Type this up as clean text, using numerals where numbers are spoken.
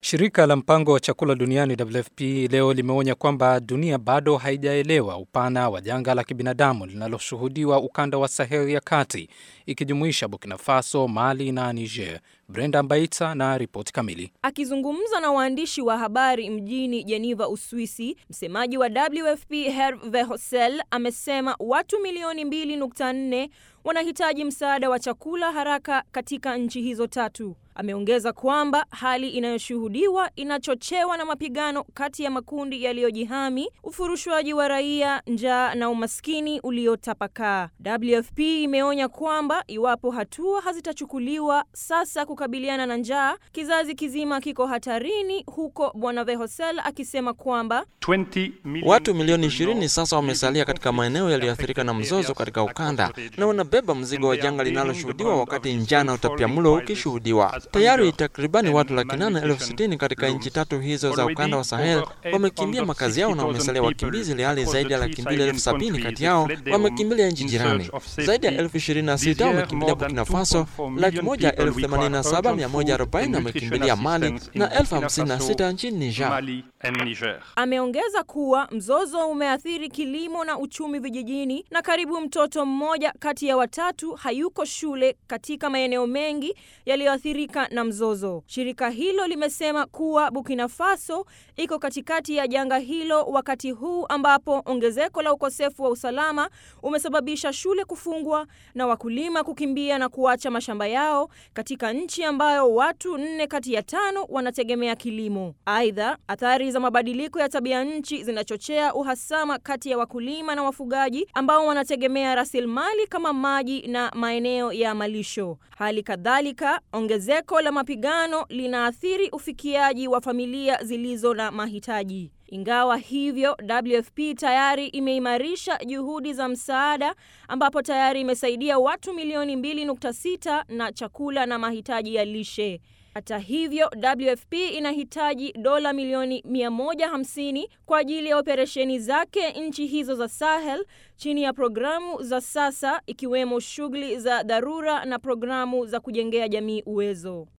Shirika la mpango wa chakula duniani WFP leo limeonya kwamba dunia bado haijaelewa upana wa janga la kibinadamu linaloshuhudiwa ukanda wa Sahel ya kati, ikijumuisha Burkina Faso, Mali na Niger. Brenda Mbaita na ripoti kamili. Akizungumza na waandishi wa habari mjini Geneva, Uswisi, msemaji wa WFP Hervé Verheusen amesema watu milioni 2.4 wanahitaji msaada wa chakula haraka katika nchi hizo tatu. Ameongeza kwamba hali inayoshuhudiwa inachochewa na mapigano kati ya makundi yaliyojihami, ufurushwaji wa raia, njaa na umaskini uliotapakaa. WFP imeonya kwamba iwapo hatua hazitachukuliwa sasa kukabiliana na njaa, kizazi kizima kiko hatarini, huko Bwana Verheusen akisema kwamba watu milioni 20 sasa wamesalia katika maeneo yaliyoathirika na mzozo katika ukanda na wanabeba mzigo wa janga linaloshuhudiwa wakati njaa na utapiamlo ukishuhudiwa. Tayari takribani watu 860,000 katika nchi tatu hizo za ukanda wa Sahel wamekimbia makazi yao na wamesalia wakimbizi, ilhali zaidi ya 270,000 kati yao wamekimbilia nchi jirani. Zaidi ya 26,000 wamekimbilia Burkina Faso, 187,140 wamekimbilia Mali na 56,000 nchini Niger. Ameongeza kuwa mzozo umeathiri kilimo na uchumi vijijini na karibu mtoto mmoja kati ya watatu hayuko shule katika maeneo mengi yaliyoathirika na mzozo. Shirika hilo limesema kuwa Burkina Faso iko katikati ya janga hilo wakati huu ambapo ongezeko la ukosefu wa usalama umesababisha shule kufungwa na wakulima kukimbia na kuacha mashamba yao katika nchi ambayo watu 4 kati ya 5 wanategemea kilimo. Aidha, athari za mabadiliko ya tabia nchi zinachochea uhasama kati ya wakulima na wafugaji ambao wanategemea rasilimali kama maji na maeneo ya malisho. Hali kadhalika, ongezeko la mapigano linaathiri ufikiaji wa familia zilizo na mahitaji. Ingawa hivyo, WFP tayari imeimarisha juhudi za msaada ambapo tayari imesaidia watu milioni 2.6 na chakula na mahitaji ya lishe. Hata hivyo, WFP inahitaji dola milioni 150 kwa ajili ya operesheni zake nchi hizo za Sahel chini ya programu za sasa, ikiwemo shughuli za dharura na programu za kujengea jamii uwezo.